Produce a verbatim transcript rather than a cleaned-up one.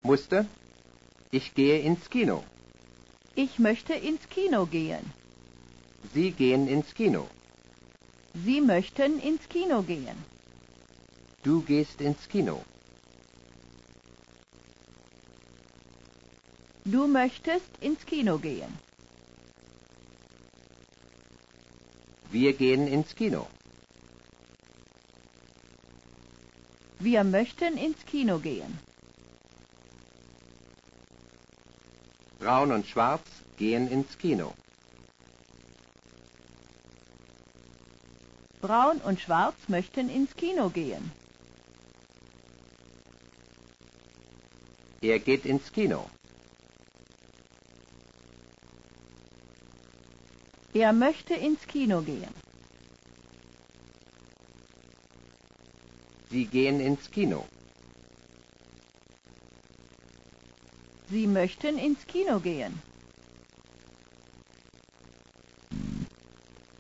Muster. Ich gehe ins Kino. Ich möchte ins Kino gehen. Sie gehen ins Kino. Sie möchten ins Kino gehen. Du gehst ins Kino. Du möchtest ins Kino gehen. Wir gehen ins Kino. Wir möchten ins Kino gehen. Braun und Schwarz gehen ins Kino. Braun und Schwarz möchten ins Kino gehen. Er geht ins Kino. Er möchte ins Kino gehen. Sie gehen ins Kino. Sie möchten ins Kino gehen.